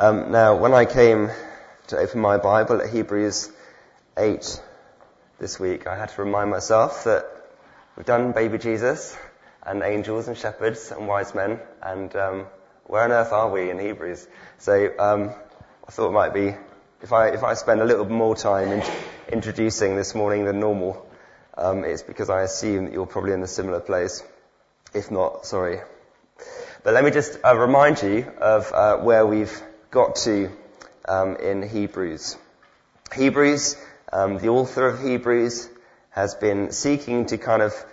Now, when I came to open my Bible at Hebrews 8 this week, I had to remind myself that we've done baby Jesus and angels and shepherds and wise men, and where on earth are we in Hebrews? So I thought it might be, if I spend a little more time introducing this morning than normal, it's because I assume that you're probably in a similar place. If not, sorry. But let me just remind you of where we've got to in Hebrews. Hebrews, the author of Hebrews, has been seeking to kind of,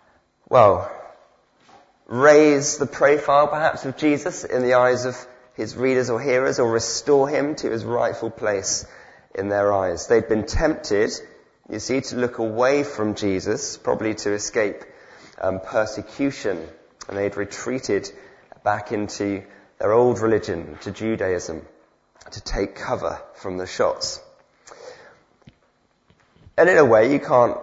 raise the profile perhaps of Jesus in the eyes of his readers or hearers, or restore him to his rightful place in their eyes. They'd been tempted, you see, to look away from Jesus, probably to escape persecution, and they'd retreated back into their old religion, to Judaism, to take cover from the shots. And in a way, you can't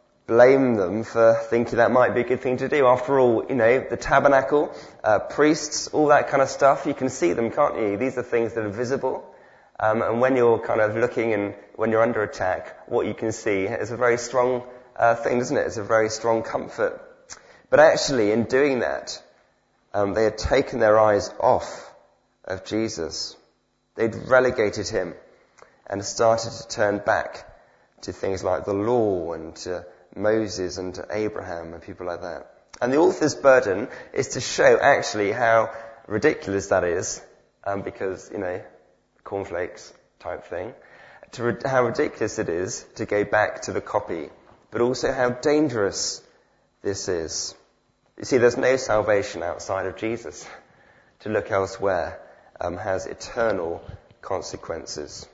blame them for thinking that might be a good thing to do. After all, the tabernacle, priests, all that kind of stuff, you can see them, can't you? These are things that are visible. And when you're kind of looking and when you're under attack, what you can see is a very strong thing, isn't it? It's a very strong comfort. But actually, in doing that, they had taken their eyes off of Jesus. They'd relegated him and started to turn back to things like the law and to Moses and to Abraham and people like that. And the author's burden is to show actually how ridiculous that is, because, cornflakes type thing, how ridiculous it is to go back to the copy, but also how dangerous this is. You see, there's no salvation outside of Jesus. To look elsewhere has eternal consequences.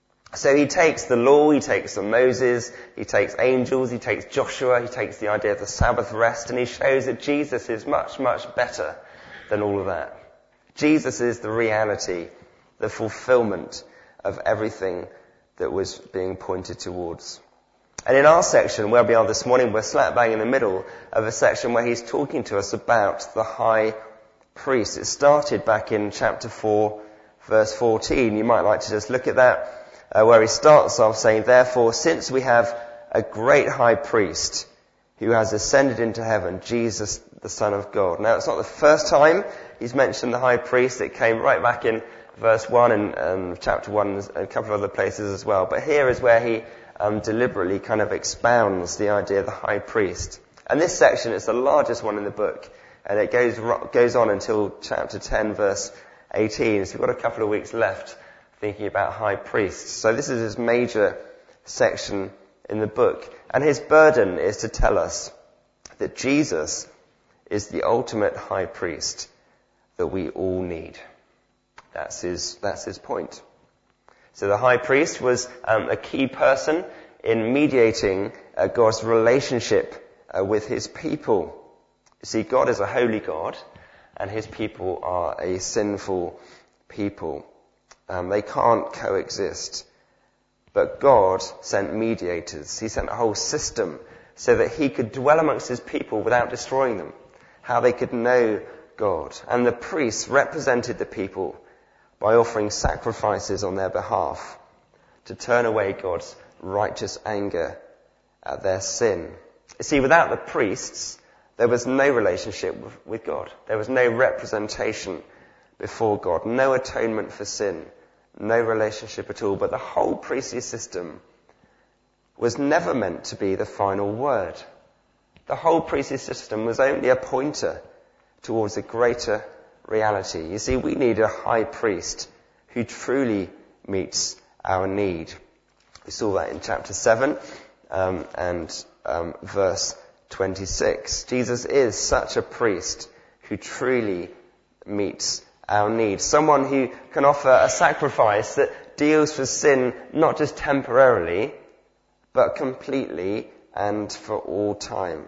So he takes the law, he takes the Moses, he takes angels, he takes Joshua, he takes the idea of the Sabbath rest, and he shows that Jesus is much, much better than all of that. Jesus is the reality, the fulfillment of everything that was being pointed towards. And in our section, where we are this morning, we're slap bang in the middle of a section where he's talking to us about the high priest. It started back in chapter 4, verse 14. You might like to just look at that, where he starts off saying, "Therefore, since we have a great high priest who has ascended into heaven, Jesus, the Son of God." Now, it's not the first time he's mentioned the high priest. It came right back in verse 1 and chapter 1 and a couple of other places as well. But here is where he deliberately kind of expounds the idea of the high priest. And this section is the largest one in the book, and it goes on until chapter 10, verse 18. So we've got a couple of weeks left thinking about high priests. So this is his major section in the book. And his burden is to tell us that Jesus is the ultimate high priest that we all need. That's his point. So the high priest was a key person in mediating God's relationship with his people. You see, God is a holy God, and his people are a sinful people. They can't coexist. But God sent mediators. He sent a whole system so that he could dwell amongst his people without destroying them, how they could know God. And the priests represented the people by offering sacrifices on their behalf to turn away God's righteous anger at their sin. You see, without the priests, there was no relationship with God. There was no representation before God, no atonement for sin, no relationship at all. But the whole priestly system was never meant to be the final word. The whole priestly system was only a pointer towards a greater reality. You see, we need a high priest who truly meets our need. We saw that in chapter 7 and verse 26. Jesus is such a priest who truly meets our need. Someone who can offer a sacrifice that deals with sin not just temporarily, but completely and for all time.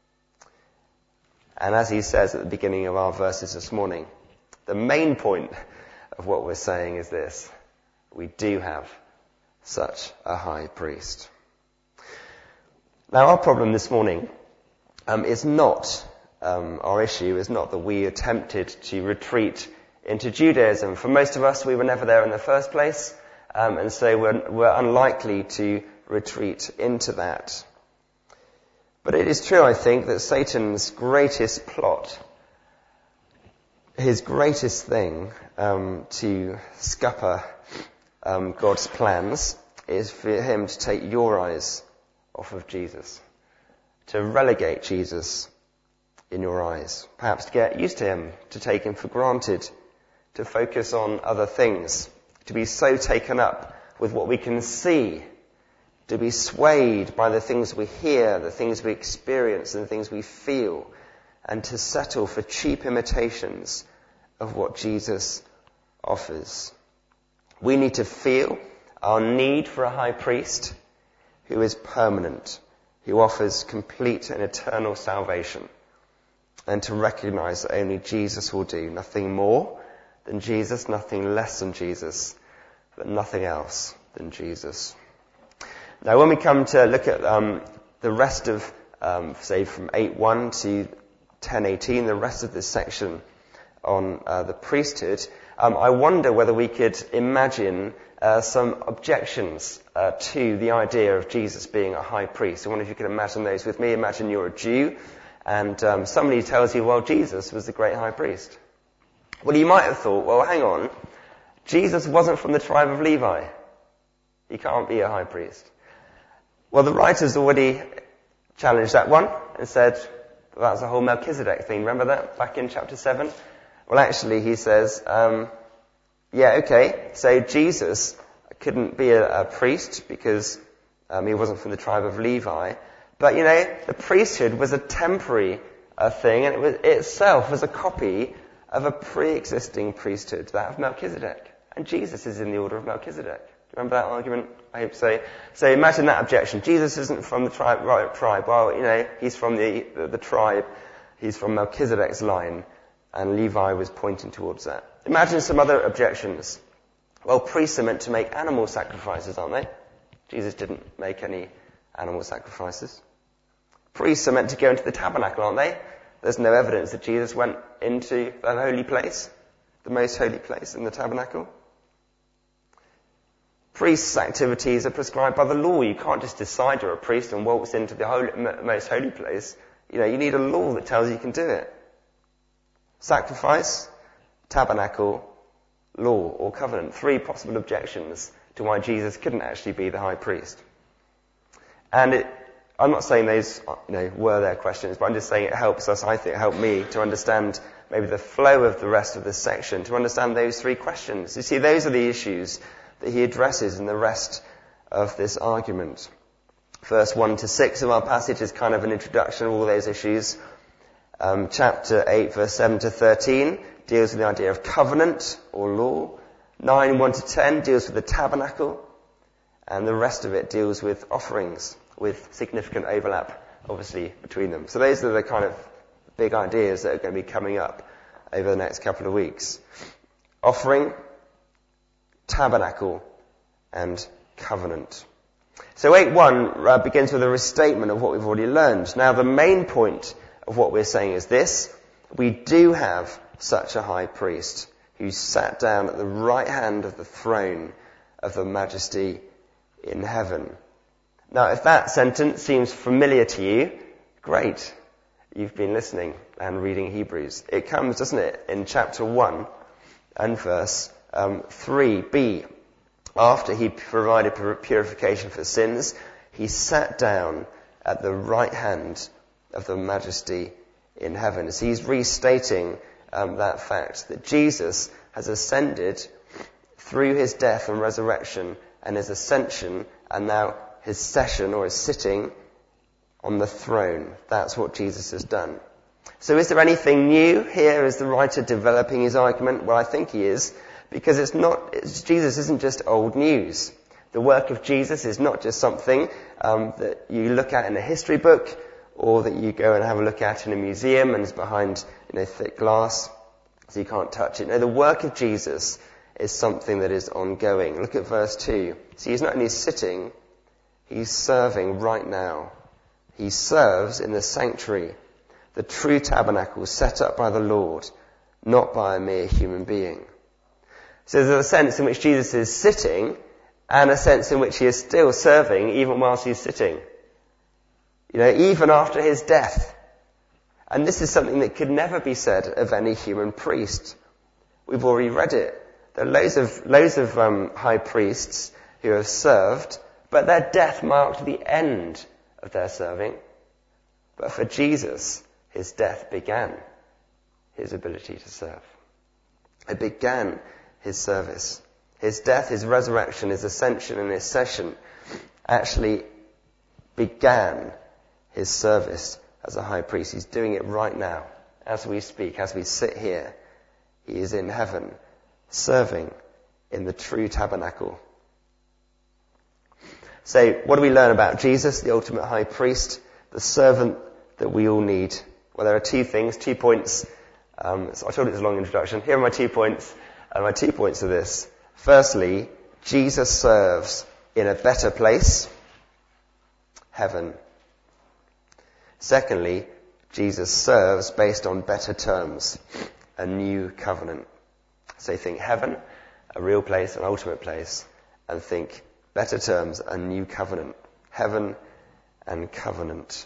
And as he says at the beginning of our verses this morning, the main point of what we're saying is this: we do have such a high priest. Now, our problem this morning is not, our issue is not that we attempted to retreat into Judaism. For most of us, we were never there in the first place, and so we're unlikely to retreat into that. But it is true, I think, that Satan's greatest plot, his greatest thing to scupper God's plans, is for him to take your eyes off of Jesus, to relegate Jesus in your eyes, perhaps to get used to him, to take him for granted, to focus on other things, to be so taken up with what we can see, to be swayed by the things we hear, the things we experience, and the things we feel, and to settle for cheap imitations of what Jesus offers. We need to feel our need for a high priest who is permanent, who offers complete and eternal salvation, and to recognize that only Jesus will do, nothing more than Jesus, nothing less than Jesus, but nothing else than Jesus. Now, when we come to look at the rest of, say, from 8:1 to 10:18, the rest of this section on the priesthood, I wonder whether we could imagine some objections to the idea of Jesus being a high priest. I wonder if you could imagine those with me. Imagine you're a Jew, and somebody tells you, well, Jesus was the great high priest. Well, you might have thought, well, hang on, Jesus wasn't from the tribe of Levi. He can't be a high priest. Well, the writers already challenged that one and said, well, that's the whole Melchizedek thing. Remember that back in chapter 7? Well, actually, he says, yeah, okay, so Jesus couldn't be a priest because he wasn't from the tribe of Levi. But, you know, the priesthood was a temporary thing, and it itself was a copy of a pre-existing priesthood, that of Melchizedek. And Jesus is in the order of Melchizedek. Remember that argument? I hope so. So imagine that objection. Jesus isn't from the tribe. Well, you know, he's from the tribe. He's from Melchizedek's line, and Levi was pointing towards that. Imagine some other objections. Well, priests are meant to make animal sacrifices, aren't they? Jesus didn't make any animal sacrifices. Priests are meant to go into the tabernacle, aren't they? There's no evidence that Jesus went into that holy place, the most holy place in the tabernacle. Priests' activities are prescribed by the law. You can't just decide you're a priest and waltz into the most holy place. You know, you need a law that tells you can do it. Sacrifice, tabernacle, law, or covenant. 3 possible objections to why Jesus couldn't actually be the high priest. And I'm not saying those, were their questions, but I'm just saying it helps us, I think it helped me to understand maybe the flow of the rest of this section, to understand those 3 questions. You see, those are the issues that he addresses in the rest of this argument. Verse 1 to 6 of our passage is kind of an introduction of all those issues. Chapter 8, verse 7 to 13 deals with the idea of covenant or law. 9, 1 to 10 deals with the tabernacle. And the rest of it deals with offerings, with significant overlap, obviously, between them. So those are the kind of big ideas that are going to be coming up over the next couple of weeks. Offering, tabernacle, and covenant. So 8:1 begins with a restatement of what we've already learned. Now, the main point of what we're saying is this: we do have such a high priest who sat down at the right hand of the throne of the majesty in heaven. Now, if that sentence seems familiar to you, great. You've been listening and reading Hebrews. It comes, doesn't it, in chapter 1 and verse 3b. After he provided purification for sins, he sat down at the right hand of the majesty in heaven. So he's restating that fact that Jesus has ascended through his death and resurrection and his ascension, and now his session or his sitting on the throne. That's what Jesus has done. So is there anything new here? Is the writer developing his argument? Well, I think he is, because Jesus isn't just old news. The work of Jesus is not just something that you look at in a history book, or that you go and have a look at in a museum and is behind thick glass so you can't touch it. No, the work of Jesus is something that is ongoing. Look at verse 2. See, he's not only sitting, he's serving right now. He serves in the sanctuary, the true tabernacle set up by the Lord, not by a mere human being. So there's a sense in which Jesus is sitting and a sense in which he is still serving even whilst he's sitting. Even after his death. And this is something that could never be said of any human priest. We've already read it. There are loads of high priests who have served, but their death marked the end of their serving. But for Jesus, his death began his ability to serve. It began his service. His death, his resurrection, his ascension and his session actually began his service as a high priest. He's doing it right now as we speak, as we sit here. He is in heaven, serving in the true tabernacle. So what do we learn about Jesus, the ultimate high priest, the servant that we all need? Well, there are 2 things, 2 points. So I told it was a long introduction. Here are my 2 points. And my 2 points are this. Firstly, Jesus serves in a better place, heaven. Secondly, Jesus serves based on better terms, a new covenant. So think heaven, a real place, an ultimate place, and think better terms, a new covenant. Heaven and covenant.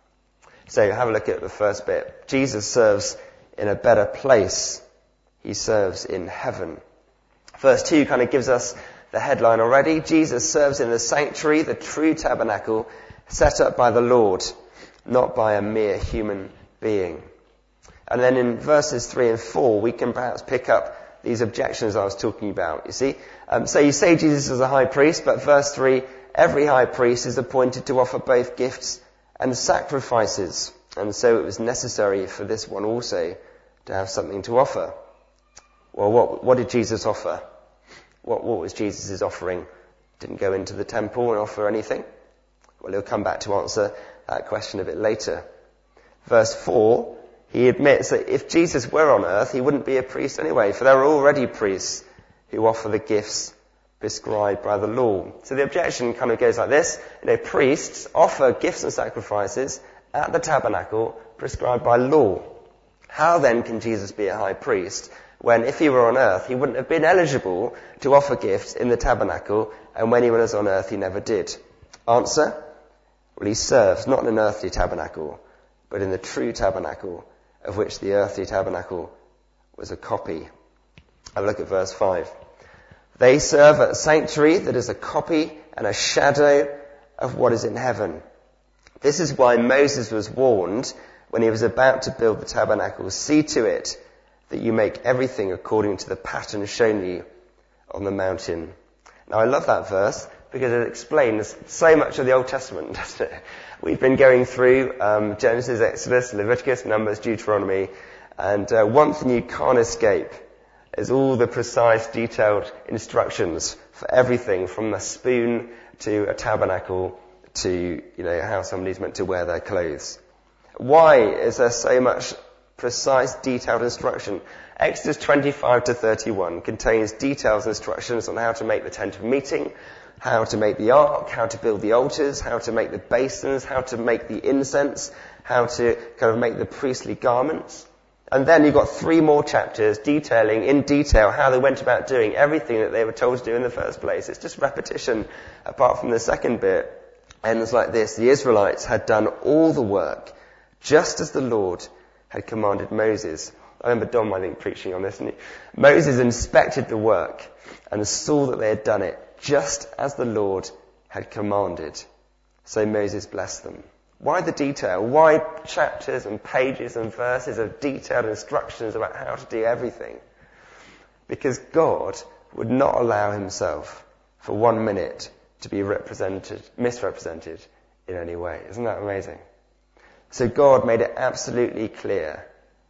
So have a look at the first bit. Jesus serves in a better place. He serves in heaven. Verse 2 kind of gives us the headline already. Jesus serves in the sanctuary, the true tabernacle, set up by the Lord, not by a mere human being. And then in verses 3 and 4, we can perhaps pick up these objections I was talking about, you see. So you say Jesus is a high priest, but verse 3, every high priest is appointed to offer both gifts and sacrifices. And so it was necessary for this one also to have something to offer. Well, what did Jesus offer? What was Jesus' offering? Didn't go into the temple and offer anything? Well, he'll come back to answer that question a bit later. Verse 4, he admits that if Jesus were on earth, he wouldn't be a priest anyway, for there are already priests who offer the gifts prescribed by the law. So the objection kind of goes like this. Priests offer gifts and sacrifices at the tabernacle prescribed by law. How then can Jesus be a high priest when, if he were on earth, he wouldn't have been eligible to offer gifts in the tabernacle, and when he was on earth, he never did? Answer? Well, he serves not in an earthly tabernacle, but in the true tabernacle, of which the earthly tabernacle was a copy. Have a look at verse 5. They serve at a sanctuary that is a copy and a shadow of what is in heaven. This is why Moses was warned when he was about to build the tabernacle. See to it that you make everything according to the pattern shown you on the mountain. Now I love that verse because it explains so much of the Old Testament, doesn't it? We've been going through Genesis, Exodus, Leviticus, Numbers, Deuteronomy, and one thing you can't escape is all the precise, detailed instructions for everything from the spoon to a tabernacle to, how somebody's meant to wear their clothes. Why is there so much precise, detailed instruction? Exodus 25 to 31 contains detailed instructions on how to make the tent of meeting, how to make the ark, how to build the altars, how to make the basins, how to make the incense, how to kind of make the priestly garments. And then you've got 3 more chapters detailing in detail how they went about doing everything that they were told to do in the first place. It's just repetition, apart from the second bit. Ends like this: the Israelites had done all the work just as the Lord had commanded Moses. I remember Dom, preaching on this. And Moses inspected the work and saw that they had done it just as the Lord had commanded. So Moses blessed them. Why the detail? Why chapters and pages and verses of detailed instructions about how to do everything? Because God would not allow himself for 1 minute to be misrepresented in any way. Isn't that amazing? So God made it absolutely clear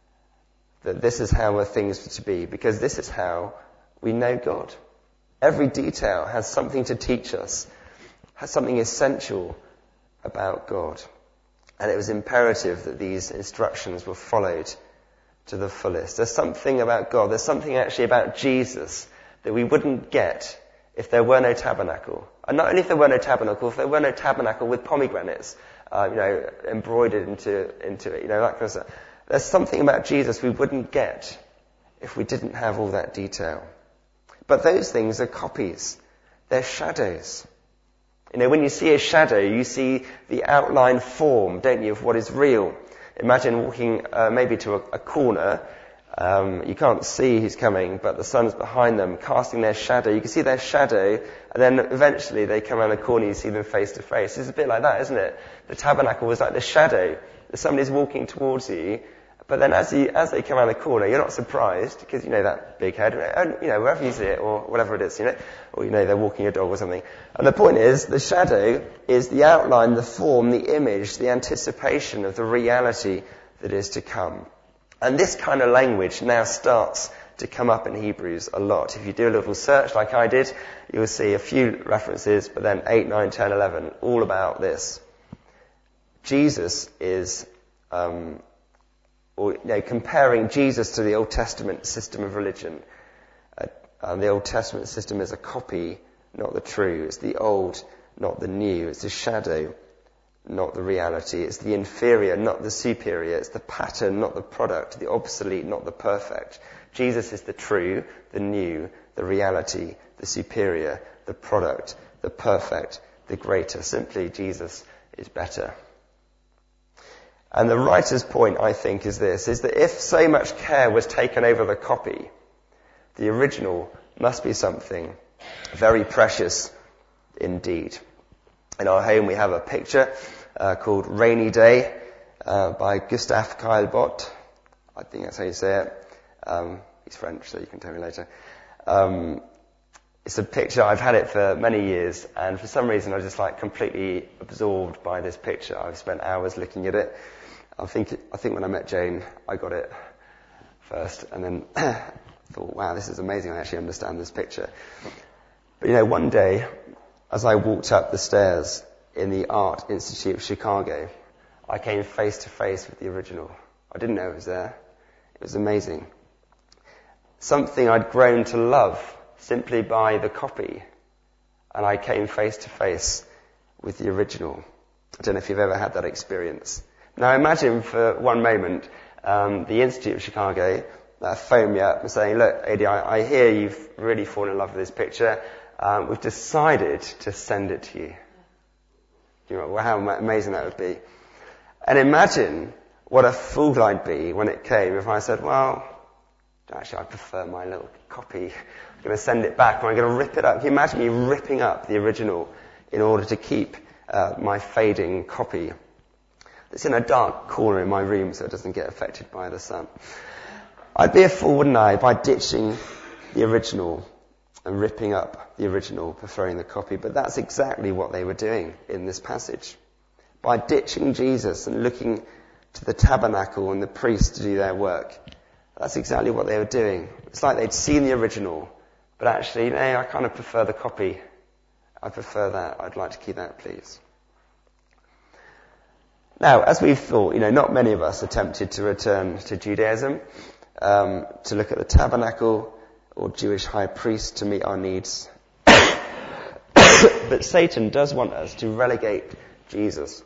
that this is how things are to be, because this is how we know God. Every detail has something to teach us, has something essential about God. And it was imperative that these instructions were followed to the fullest. There's something about God, there's something actually about Jesus that we wouldn't get if there were no tabernacle. And not only if there were no tabernacle, if there were no tabernacle with pomegranates, embroidered into it, that kind of stuff. There's something about Jesus we wouldn't get if we didn't have all that detail. But those things are copies. They're shadows. When you see a shadow, you see the outline form, don't you, of what is real. Imagine walking maybe to a corner. You can't see who's coming, but the sun's behind them, casting their shadow. You can see their shadow, and then eventually they come around the corner, you see them face to face. It's a bit like that, isn't it? The tabernacle was like the shadow. Somebody's walking towards you, but then as they come around the corner, you're not surprised, because that big head, and wherever you see it, or whatever it is, or they're walking a dog or something. And the point is, the shadow is the outline, the form, the image, the anticipation of the reality that is to come. And this kind of language now starts to come up in Hebrews a lot. If you do a little search like I did, you'll see a few references, but then 8, 9, 10, 11, all about this. Jesus is, comparing Jesus to the Old Testament system of religion. The Old Testament system is a copy, not the true. It's the old, not the new. It's the shadow, not the reality. It's the inferior, not the superior. It's the pattern, not the product. The obsolete, not the perfect. Jesus is the true, the new, the reality, the superior, the product, the perfect, the greater. Simply, Jesus is better. And the writer's point, I think, is this, is that if so much care was taken over the copy, the original must be something very precious indeed. In our home we have a picture called Rainy Day by Gustave Caillebotte. I think that's how you say it. He's French, so you can tell me later. It's a picture, I've had it for many years, and for some reason I was just completely absorbed by this picture. I've spent hours looking at it. I think when I met Jane, I got it first, and then thought, wow, this is amazing, I actually understand this picture. But one day, as I walked up the stairs in the Art Institute of Chicago, I came face to face with the original. I didn't know it was there. It was amazing. Something I'd grown to love simply by the copy, and I came face to face with the original. I don't know if you've ever had that experience. Now imagine for one moment the Institute of Chicago phone me up and saying, look, AD, I hear you've really fallen in love with this picture. We've decided to send it to you. Do you know how amazing that would be? And imagine what a fool I'd be when it came if I said, well, actually I prefer my little copy. I'm going to send it back, or I'm going to rip it up. Can you imagine me ripping up the original in order to keep my fading copy? It's in a dark corner in my room so it doesn't get affected by the sun. I'd be a fool, wouldn't I, by ditching the original and ripping up the original, preferring the copy. But that's exactly what they were doing in this passage. By ditching Jesus and looking to the tabernacle and the priests to do their work, that's exactly what they were doing. It's like they'd seen the original, but actually, I kind of prefer the copy. I prefer that. I'd like to keep that, please. Now, as we've thought, not many of us are tempted to return to Judaism, to look at the tabernacle or Jewish high priest to meet our needs. But Satan does want us to relegate Jesus.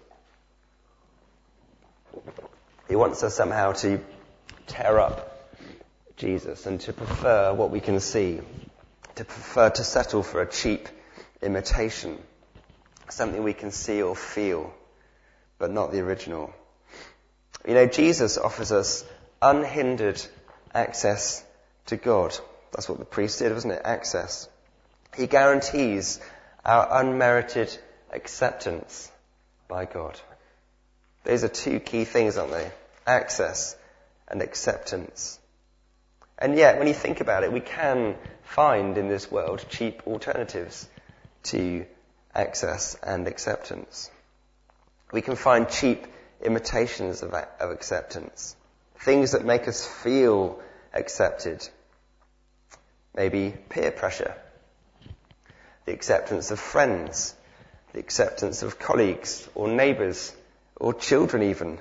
He wants us somehow to tear up Jesus and to prefer what we can see, to prefer to settle for a cheap imitation, something we can see or feel, but not the original. Jesus offers us unhindered access to God. That's what the priest did, wasn't it? Access. He guarantees our unmerited acceptance by God. Those are two key things, aren't they? Access and acceptance. And yet, when you think about it, we can find in this world cheap alternatives to access and acceptance. We can find cheap imitations of acceptance. Things that make us feel accepted. Maybe peer pressure. The acceptance of friends. The acceptance of colleagues or neighbours or children even.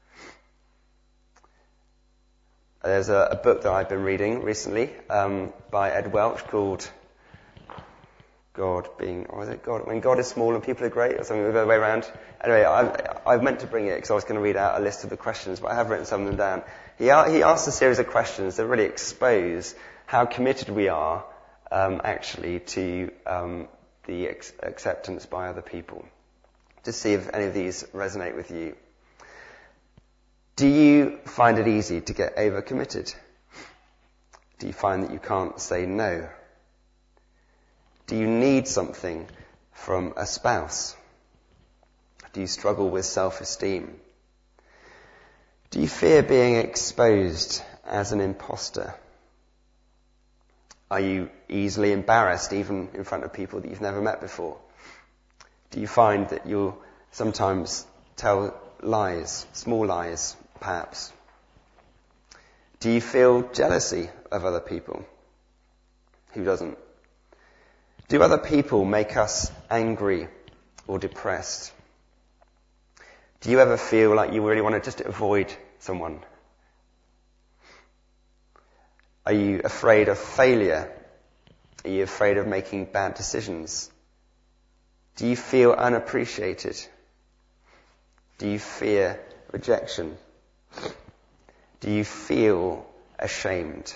There's a book that I've been reading recently by Ed Welch called God being, or is it God? When God is small and people are great, or something the other way around. Anyway, I've meant to bring it because I was going to read out a list of the questions, but I have written some of them down. He asked a series of questions that really expose how committed we are actually to the acceptance by other people. To see if any of these resonate with you. Do you find it easy to get overcommitted? Do you find that you can't say no? Do you need something from a spouse? Do you struggle with self-esteem? Do you fear being exposed as an imposter? Are you easily embarrassed even in front of people that you've never met before? Do you find that you sometimes tell lies, small lies perhaps? Do you feel jealousy of other people? Who doesn't? Do other people make us angry or depressed? Do you ever feel like you really want to just avoid someone? Are you afraid of failure? Are you afraid of making bad decisions? Do you feel unappreciated? Do you fear rejection? Do you feel ashamed?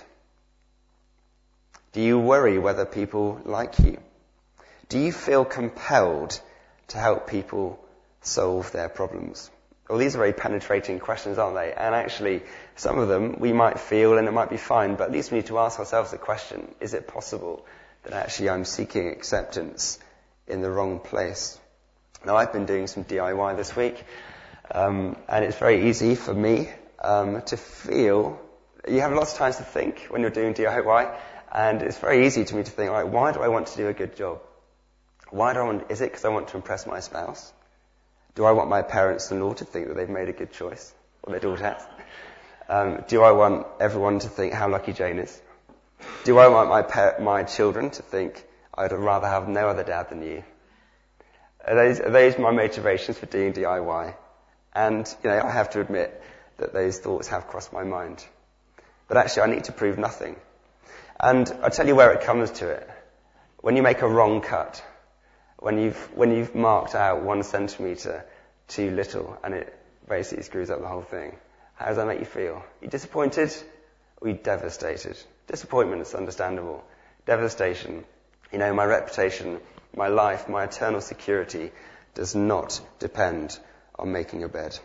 Do you worry whether people like you? Do you feel compelled to help people solve their problems? Well, these are very penetrating questions, aren't they? And actually, some of them we might feel and it might be fine, but at least we need to ask ourselves the question, is it possible that actually I'm seeking acceptance in the wrong place? Now, I've been doing some DIY this week, and it's very easy for me to feel, you have lots of times to think when you're doing DIY, and it's very easy to me to think, all right, why do I want to do a good job? Is it because I want to impress my spouse? Do I want my parents-in-law to think that they've made a good choice? Or their daughter has? Do I want everyone to think how lucky Jane is? Do I want my children to think I'd rather have no other dad than you? Are those my motivations for doing DIY? And, I have to admit that those thoughts have crossed my mind. But actually, I need to prove nothing. And I'll tell you where it comes to it. When you make a wrong cut, when you've marked out 1 centimetre too little and it basically screws up the whole thing, how does that make you feel? Are you disappointed? Or are you devastated? Disappointment is understandable. Devastation, my reputation, my life, my eternal security does not depend on making a bed.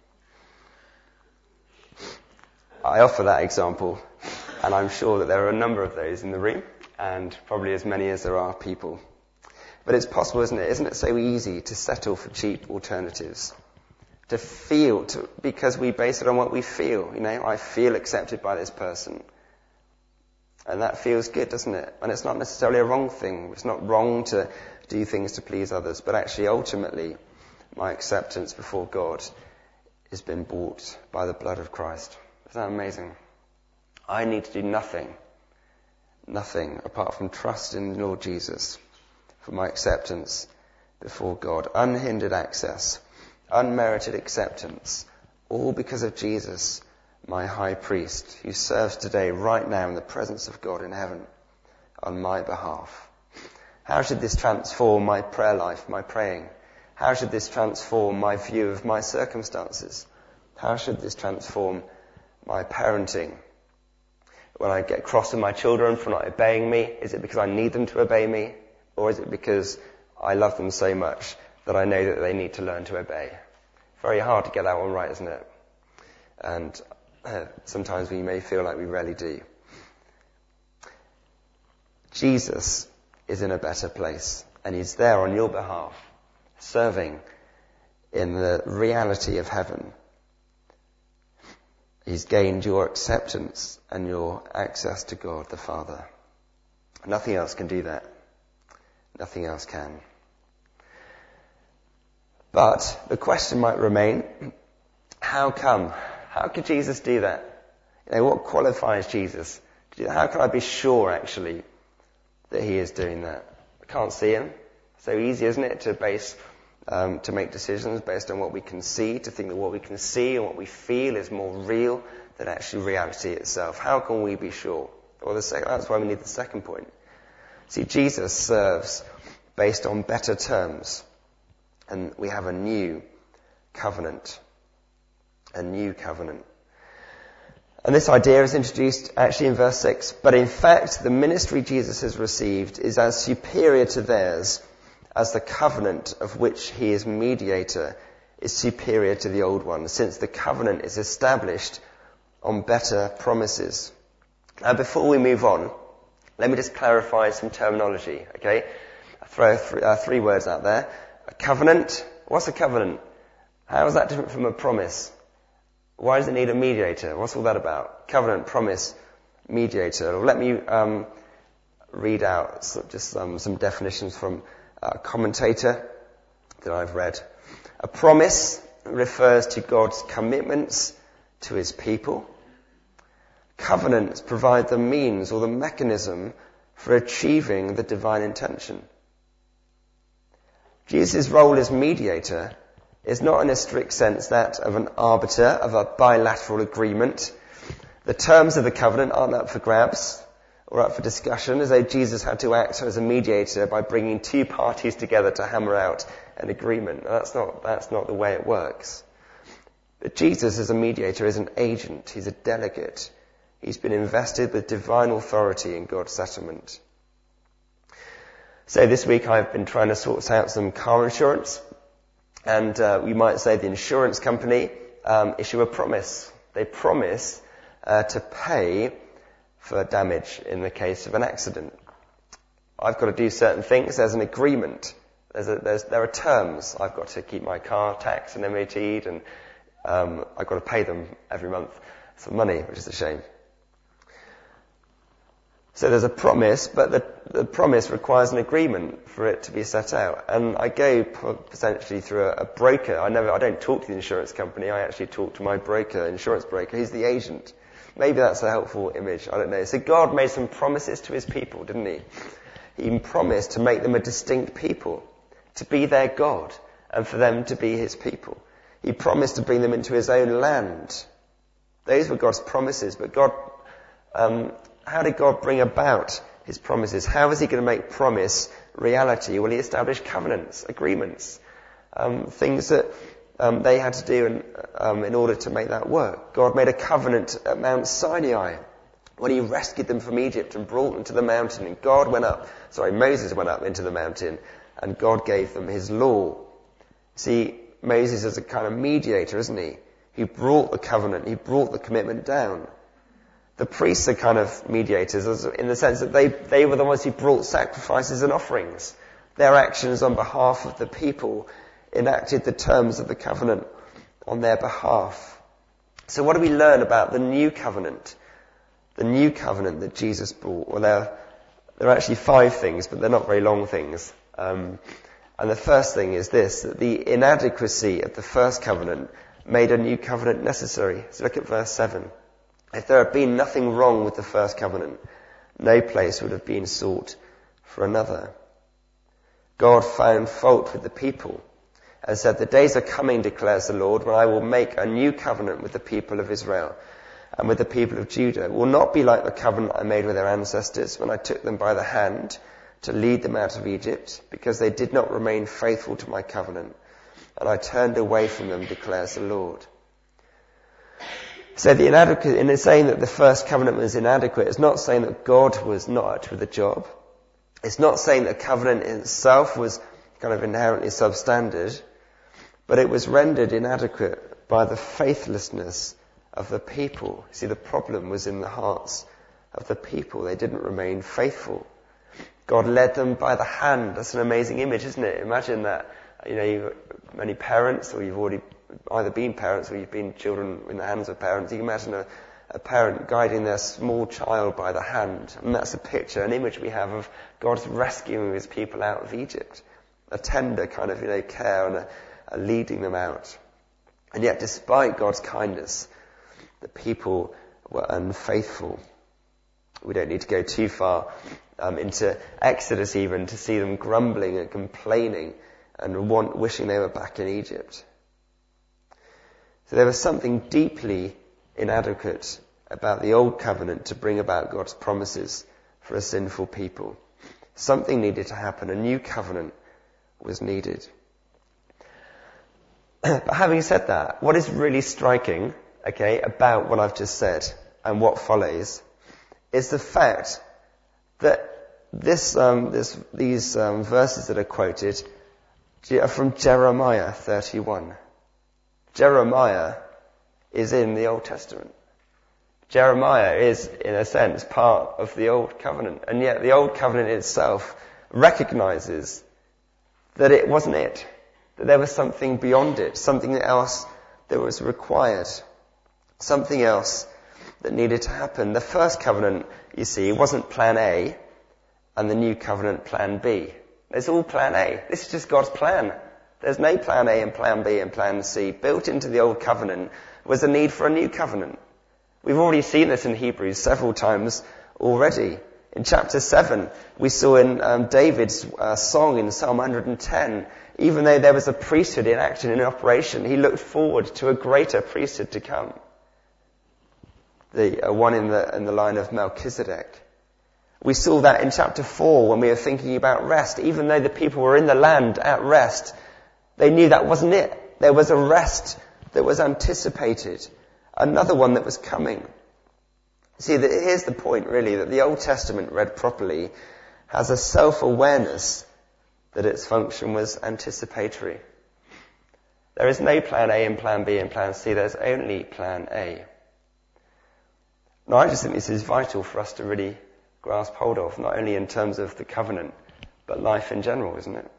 I offer that example, and I'm sure that there are a number of those in the room, and probably as many as there are people. But it's possible, isn't it? Isn't it so easy to settle for cheap alternatives? Because we base it on what we feel. I feel accepted by this person. And that feels good, doesn't it? And it's not necessarily a wrong thing. It's not wrong to do things to please others. But actually, ultimately, my acceptance before God has been bought by the blood of Christ. Isn't that amazing? I need to do nothing apart from trust in the Lord Jesus for my acceptance before God. Unhindered access, unmerited acceptance, all because of Jesus, my high priest, who serves today, right now, in the presence of God in heaven, on my behalf. How should this transform my prayer life, my praying? How should this transform my view of my circumstances? How should this transform my parenting? When I get cross with my children for not obeying me, is it because I need them to obey me? Or is it because I love them so much that I know that they need to learn to obey? Very hard to get that one right, isn't it? And sometimes we may feel like we rarely do. Jesus is in a better place, and he's there on your behalf, serving in the reality of heaven. He's gained your acceptance and your access to God the Father. Nothing else can do that. Nothing else can. But the question might remain, how come? How could Jesus do that? What qualifies Jesus? How can I be sure, actually, that he is doing that? I can't see him. So easy, isn't it, to make decisions based on what we can see, to think that what we can see and what we feel is more real than actually reality itself. How can we be sure? Well, that's why we need the second point. See, Jesus serves based on better terms. And we have a new covenant. A new covenant. And this idea is introduced actually in verse 6. But in fact, the ministry Jesus has received is as superior to theirs as the covenant of which he is mediator is superior to the old one, since the covenant is established on better promises. Now, before we move on, let me just clarify some terminology, okay? I throw three words out there. A covenant. What's a covenant? How is that different from a promise? Why does it need a mediator? What's all that about? Covenant, promise, mediator. Well, let me read out some definitions from a commentator that I've read. A promise refers to God's commitments to his people. Covenants provide the means or the mechanism for achieving the divine intention. Jesus' role as mediator is not in a strict sense that of an arbiter of a bilateral agreement. The terms of the covenant aren't up for grabs or up for discussion, as though Jesus had to act as a mediator by bringing two parties together to hammer out an agreement. That's not the way it works. But Jesus as a mediator is an agent. He's a delegate. He's been invested with divine authority in God's settlement. So this week I've been trying to sort out some car insurance. And we might say the insurance company issue a promise. They promise to pay for damage in the case of an accident. I've got to do certain things. There's an agreement. There are terms. I've got to keep my car taxed and MOT'd, and I've got to pay them every month some money, which is a shame. So there's a promise, but the promise requires an agreement for it to be set out. And I go potentially through a broker. I don't talk to the insurance company. I actually talk to my broker, insurance broker. He's the agent. Maybe that's a helpful image. I don't know. So God made some promises to his people, didn't he? He promised to make them a distinct people, to be their God, and for them to be his people. He promised to bring them into his own land. Those were God's promises. But God, how did God bring about his promises? How was he going to make promise reality? Well, he established covenants, agreements, things that they had to do in order to make that work. God made a covenant at Mount Sinai when he rescued them from Egypt and brought them to the mountain. And Moses went up into the mountain, and God gave them his law. See, Moses is a kind of mediator, isn't he? He brought the covenant, he brought the commitment down. The priests are kind of mediators in the sense that they were the ones who brought sacrifices and offerings. Their actions on behalf of the people enacted the terms of the covenant on their behalf. So what do we learn about the new covenant? The new covenant that Jesus brought? Well, there are actually 5 things, but they're not very long things. And the first thing is this, that the inadequacy of the first covenant made a new covenant necessary. So look at verse 7. If there had been nothing wrong with the first covenant, no place would have been sought for another. God found fault with the people and said, the days are coming, declares the Lord, when I will make a new covenant with the people of Israel and with the people of Judah. It will not be like the covenant I made with their ancestors when I took them by the hand to lead them out of Egypt, because they did not remain faithful to my covenant, and I turned away from them, declares the Lord. So in saying that the first covenant was inadequate, it's not saying that God was not up to the job. It's not saying that covenant in itself was kind of inherently substandard, but it was rendered inadequate by the faithlessness of the people. See, the problem was in the hearts of the people. They didn't remain faithful. God led them by the hand. That's an amazing image, isn't it? Imagine that, you've many parents, or you've already either been parents or you've been children in the hands of parents. You can imagine a parent guiding their small child by the hand. And that's a picture, an image we have of God's rescuing his people out of Egypt. A tender kind of, care and a leading them out. And yet, despite God's kindness, the people were unfaithful. We don't need to go too far into Exodus even to see them grumbling and complaining and wishing they were back in Egypt. So there was something deeply inadequate about the old covenant to bring about God's promises for a sinful people. Something needed to happen. A new covenant was needed. But having said that, what is really striking, about what I've just said and what follows is the fact that these verses that are quoted are from Jeremiah 31. Jeremiah is in the Old Testament. Jeremiah is, in a sense, part of the Old Covenant. And yet the Old Covenant itself recognizes that it wasn't it. That there was something beyond it. Something else that was required. Something else that needed to happen. The first covenant, you see, wasn't plan A, and the new covenant plan B. It's all plan A. This is just God's plan. There's no plan A and plan B and plan C. Built into the old covenant was a need for a new covenant. We've already seen this in Hebrews several times already. In chapter 7, we saw in David's song in Psalm 110, even though there was a priesthood in action, in operation, he looked forward to a greater priesthood to come. The one in the line of Melchizedek. We saw that in chapter 4 when we were thinking about rest. Even though the people were in the land at rest, they knew that wasn't it. There was a rest that was anticipated. Another one that was coming. See, here's the point really, that the Old Testament read properly has a self-awareness that its function was anticipatory. There is no plan A and plan B and plan C. There's only plan A. Now, I just think this is vital for us to really grasp hold of, not only in terms of the covenant, but life in general, isn't it?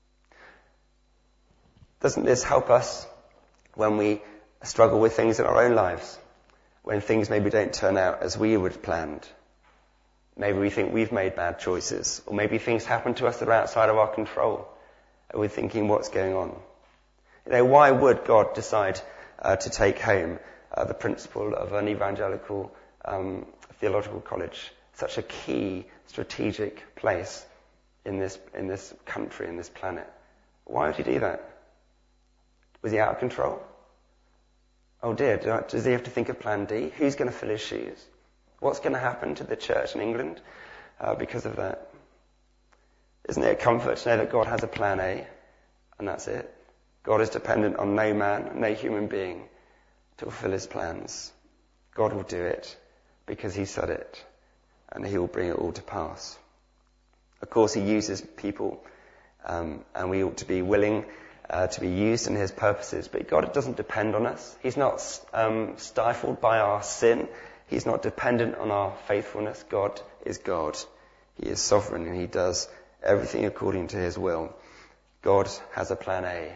Doesn't this help us when we struggle with things in our own lives? When things maybe don't turn out as we would have planned? Maybe we think we've made bad choices, or maybe things happen to us that are outside of our control, and we're thinking, what's going on? Why would God decide to take home the principal of an evangelical theological college, such a key strategic place in this country, in this planet? Why would he do that? Was he out of control? Oh dear, does he have to think of plan D? Who's going to fill his shoes? What's going to happen to the church in England because of that? Isn't it a comfort to know that God has a plan A, and that's it? God is dependent on no man, no human being to fulfill his plans. God will do it because he said it, and he will bring it all to pass. Of course, he uses people, and we ought to be willing to be used in his purposes. But God doesn't depend on us. He's not stifled by our sin. He's not dependent on our faithfulness. God is God. He is sovereign, and he does everything according to his will. God has a plan A.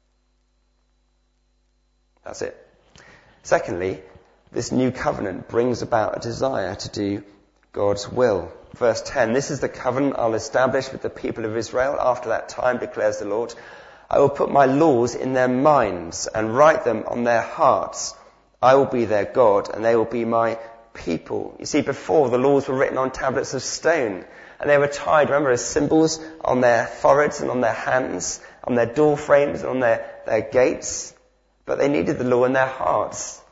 That's it. Secondly, this new covenant brings about a desire to do God's will. Verse 10, this is the covenant I'll establish with the people of Israel after that time, declares the Lord. I will put my laws in their minds and write them on their hearts. I will be their God, and they will be my people. You see, before the laws were written on tablets of stone, and they were tied, remember, as symbols on their foreheads and on their hands, on their door frames and on their gates. But they needed the law in their hearts.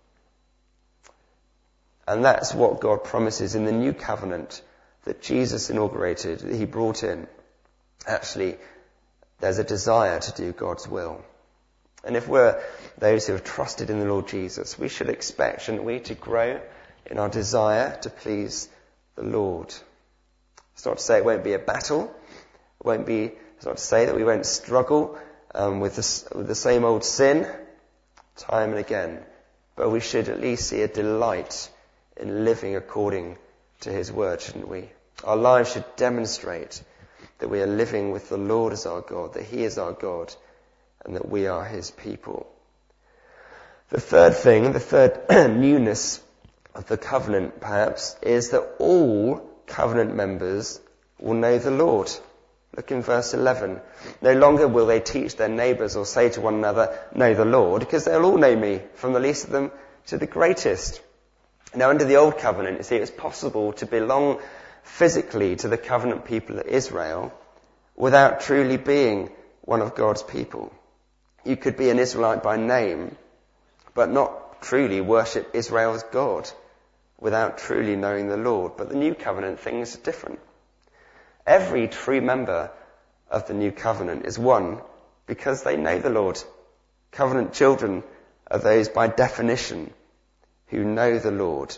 And that's what God promises in the new covenant that Jesus inaugurated, that he brought in. Actually, there's a desire to do God's will. And if we're those who have trusted in the Lord Jesus, we should expect, shouldn't we, to grow in our desire to please the Lord. It's not to say it won't be a battle. It's not to say that we won't struggle with the same old sin time and again. But we should at least see a delight in living according to his word, shouldn't we? Our lives should demonstrate that we are living with the Lord as our God, that he is our God, and that we are his people. The third thing, the third newness of the covenant, perhaps, is that all covenant members will know the Lord. Look in verse 11. No longer will they teach their neighbours or say to one another, know the Lord, because they'll all know me, from the least of them to the greatest. Now, under the old covenant, you see, it was possible to belong physically to the covenant people of Israel without truly being one of God's people. You could be an Israelite by name, but not truly worship Israel as God without truly knowing the Lord. But the new covenant things are different. Every true member of the new covenant is one because they know the Lord. Covenant children are those by definition who know the Lord.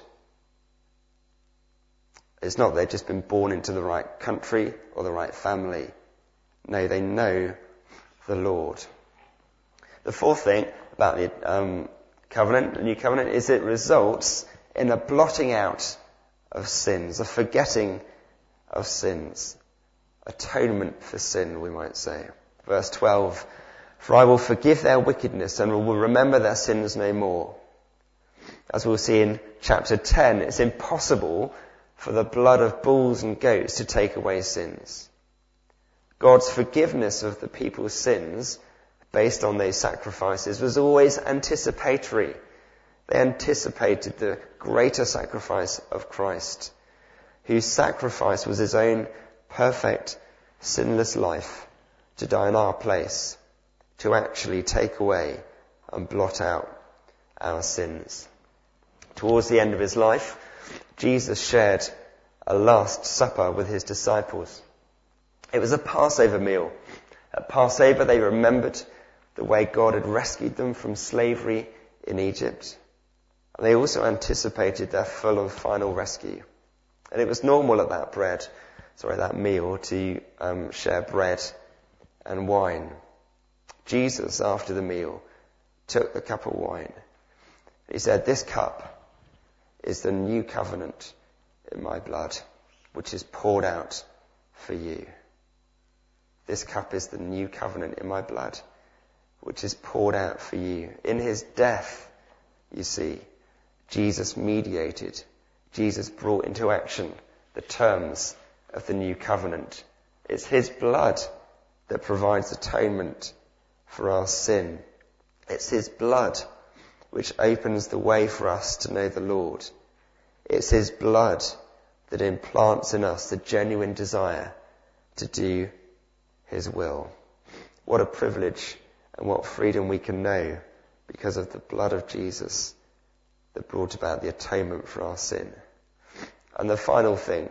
It's not they've just been born into the right country or the right family. No, they know the Lord. The fourth thing about the covenant, the new covenant, is it results in a blotting out of sins, a forgetting of sins. Atonement for sin, we might say. Verse 12, for I will forgive their wickedness and will remember their sins no more. As we'll see in chapter 10, it's impossible for the blood of bulls and goats to take away sins. God's forgiveness of the people's sins based on those sacrifices was always anticipatory. They anticipated the greater sacrifice of Christ, whose sacrifice was his own perfect, sinless life to die in our place, to actually take away and blot out our sins. Towards the end of his life, Jesus shared a last supper with his disciples. It was a Passover meal. At Passover, they remembered the way God had rescued them from slavery in Egypt. And they also anticipated their full and final rescue. And it was normal at that meal to share bread and wine. Jesus, after the meal, took the cup of wine. He said, this cup is the new covenant in my blood, which is poured out for you. This cup is the new covenant in my blood, which is poured out for you. In his death, you see, Jesus mediated. Jesus brought into action the terms of the new covenant. It's his blood that provides atonement for our sin. It's his blood which opens the way for us to know the Lord. It's his blood that implants in us the genuine desire to do his will. What a privilege and what freedom we can know because of the blood of Jesus that brought about the atonement for our sin. And the final thing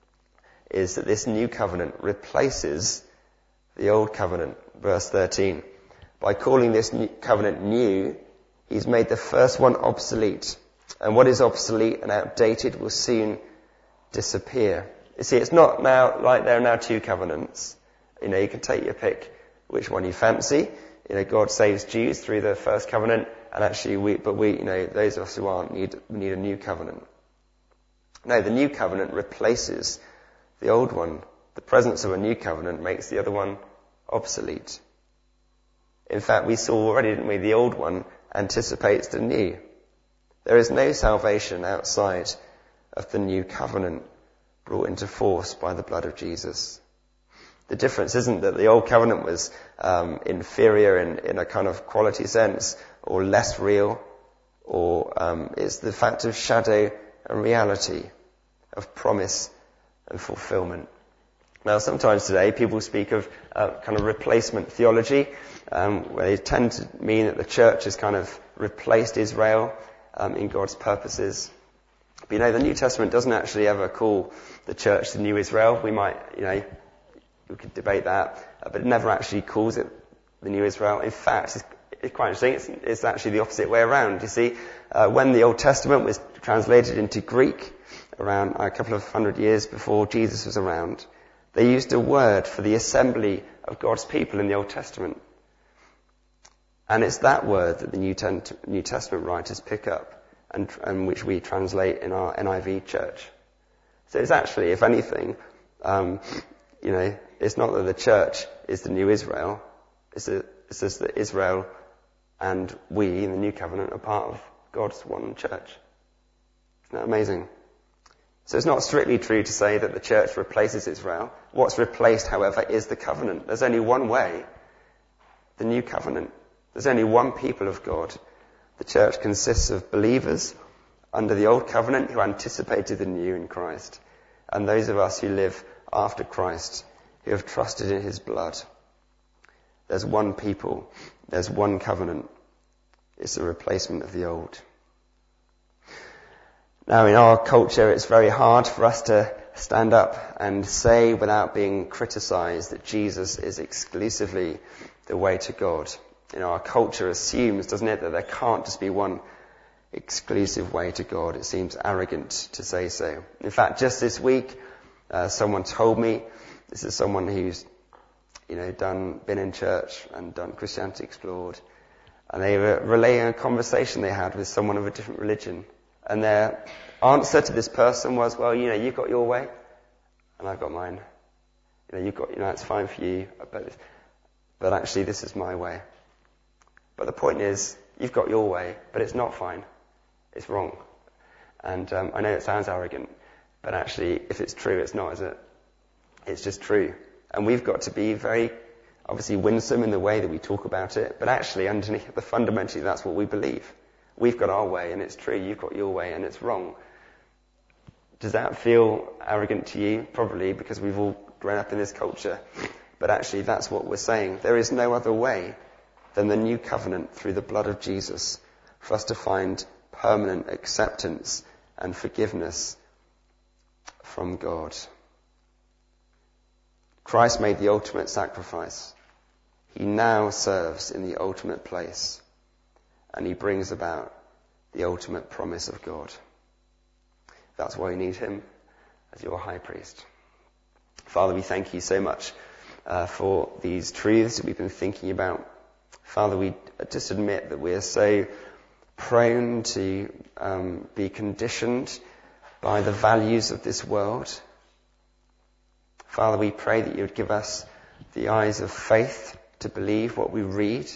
is that this new covenant replaces the old covenant. Verse 13. By calling this new covenant new, he's made the first one obsolete. And what is obsolete and outdated will soon disappear. You see, it's not now like there are now two covenants. You can take your pick which one you fancy. God saves Jews through the first covenant, and actually those of us who aren't need a new covenant. No, the new covenant replaces the old one. The presence of a new covenant makes the other one obsolete. In fact, we saw already, didn't we? The old one anticipates the new. There is no salvation outside of the new covenant brought into force by the blood of Jesus. The difference isn't that the old covenant was inferior in a kind of quality sense, or less real, or it's the fact of shadow and reality, of promise and fulfillment. Now, sometimes today people speak of kind of replacement theology, where they tend to mean that the church has kind of replaced Israel in God's purposes. But the New Testament doesn't actually ever call the church the new Israel. We could debate that, but it never actually calls it the new Israel. In fact, it's quite interesting. It's actually the opposite way around. You see, when the Old Testament was translated into Greek around a couple of hundred years before Jesus was around, they used a word for the assembly of God's people in the Old Testament. And it's that word that the New Testament writers pick up and which we translate in our NIV church. So it's actually, if anything, it's not that the church is the new Israel. It's just that Israel and we in the new covenant are part of God's one church. Isn't that amazing? So it's not strictly true to say that the church replaces Israel. What's replaced, however, is the covenant. There's only one way, the new covenant. There's only one people of God. The church consists of believers under the old covenant who anticipated the new in Christ, and those of us who live after Christ, who have trusted in his blood. There's one people. There's one covenant. It's a replacement of the old. Now, in our culture, it's very hard for us to stand up and say without being criticized that Jesus is exclusively the way to God. Our culture assumes, doesn't it, that there can't just be one exclusive way to God. It seems arrogant to say so. In fact, just this week, someone told me, this is someone who's, been in church and done Christianity Explored, and they were relaying a conversation they had with someone of a different religion. And their answer to this person was, well, you've got your way, and I've got mine. It's fine for you, but actually this is my way. But the point is, you've got your way, but it's not fine. It's wrong. And I know it sounds arrogant, but actually, if it's true, it's not, is it? It's just true. And we've got to be very, obviously, winsome in the way that we talk about it, but actually, underneath, fundamentally, that's what we believe. We've got our way, and it's true. You've got your way, and it's wrong. Does that feel arrogant to you? Probably, because we've all grown up in this culture. But actually, that's what we're saying. There is no other way than the new covenant through the blood of Jesus for us to find permanent acceptance and forgiveness from God. Christ made the ultimate sacrifice. He now serves in the ultimate place, and he brings about the ultimate promise of God. That's why you need him as your high priest. Father, we thank you so much for these truths that we've been thinking about. Father, we just admit that we are so prone to be conditioned by the values of this world. Father, we pray that you would give us the eyes of faith to believe what we read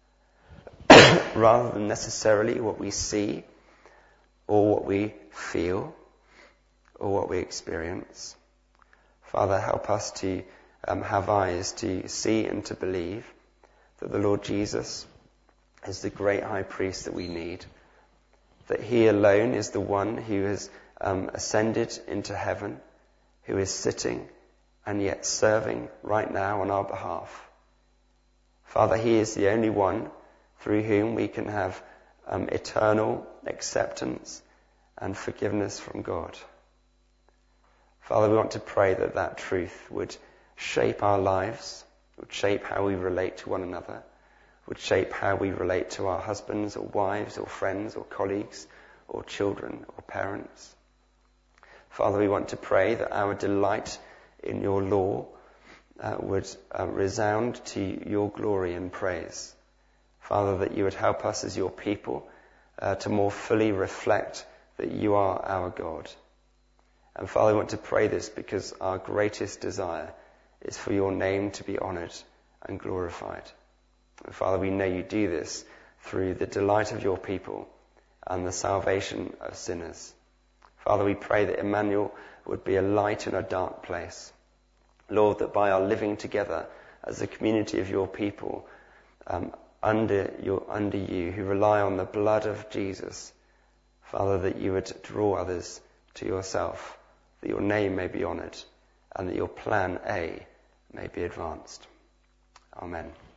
rather than necessarily what we see or what we feel or what we experience. Father, help us to have eyes to see and to believe that the Lord Jesus is the great high priest that we need, that he alone is the one who has ascended into heaven, who is sitting and yet serving right now on our behalf. Father, he is the only one through whom we can have eternal acceptance and forgiveness from God. Father, we want to pray that that truth would shape our lives, would shape how we relate to one another, would shape how we relate to our husbands or wives or friends or colleagues or children or parents. Father, we want to pray that our delight in your law would resound to your glory and praise. Father, that you would help us as your people to more fully reflect that you are our God. And Father, we want to pray this because our greatest desire is for your name to be honoured and glorified. And Father, we know you do this through the delight of your people and the salvation of sinners. Father, we pray that Emmanuel would be a light in a dark place. Lord, that by our living together as a community of your people, under you, who rely on the blood of Jesus, Father, that you would draw others to yourself, that your name may be honoured, and that your plan A may be advanced. Amen.